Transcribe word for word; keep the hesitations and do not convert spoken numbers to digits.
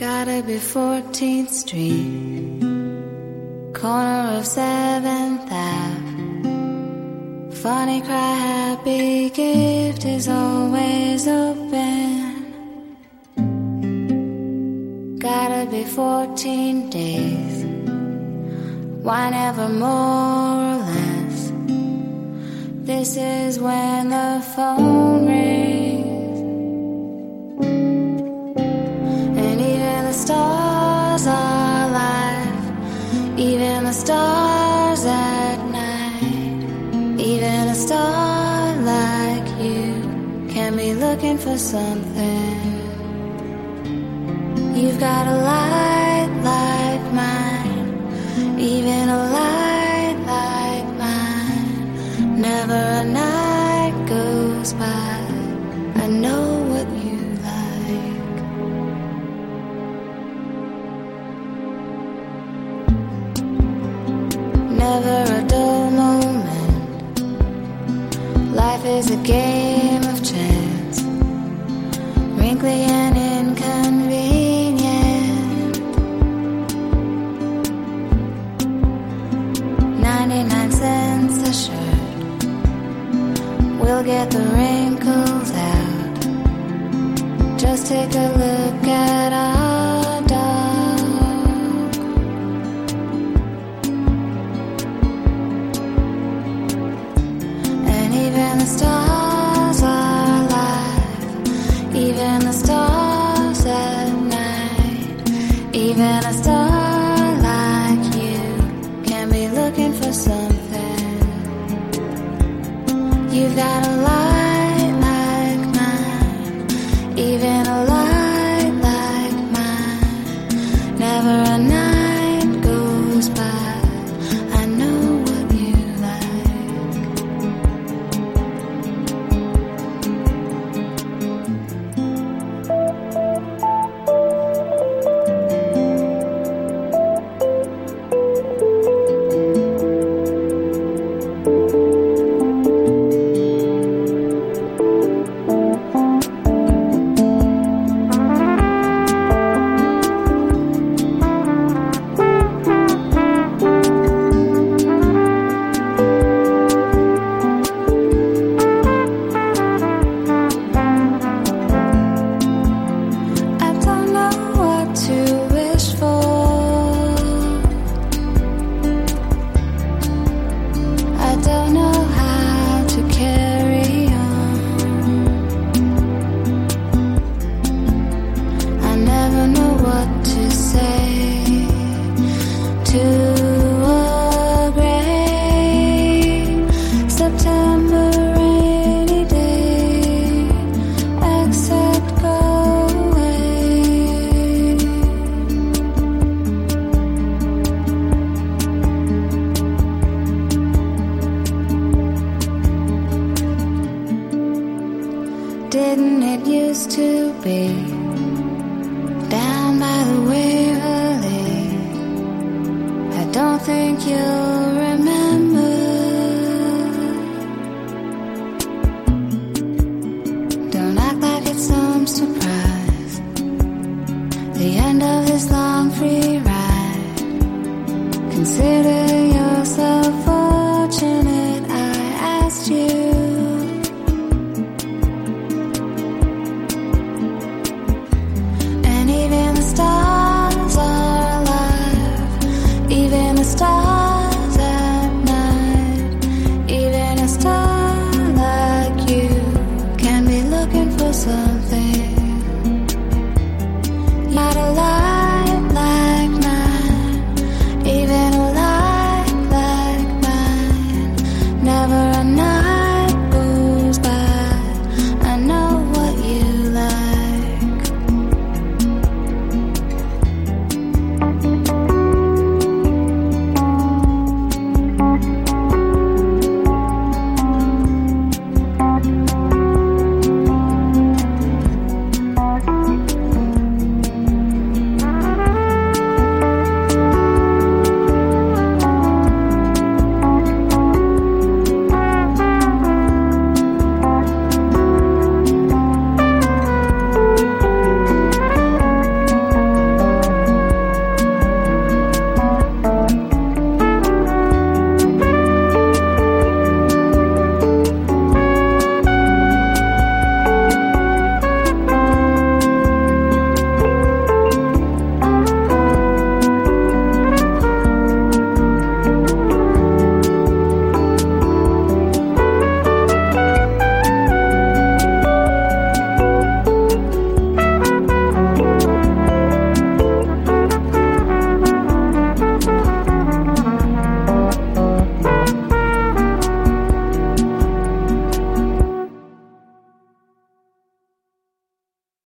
Gotta be fourteenth Street, corner of seventh Ave. Funny cry, happy gift is always open. Gotta be fourteen days, why never more or less? This is when the phone rings, and even the stars are alive, even the stars at night. Even a star like you can be looking for something. You've got a light like mine, even a light like mine. Never a night goes by, I know what you like. Never a dull moment, life is a game of chance, wrinkly and inconvenient. Ninety-nine cents a shirt, we'll get the wrinkles out. Just take a look at our dog. And even the stars are alive, even the stars at night. Even a star like you can be looking for something. You've got a light like mine, even a light like mine. Never a night goes by, I know what you like. I don't know what to wish for, I don't know how to carry on. I never know what to say to a gray September rainy day, except go away. Didn't it used to be down by the Waverly? I don't think you'll remember. Don't act like it's some surprise, the end of this long free ride. Consider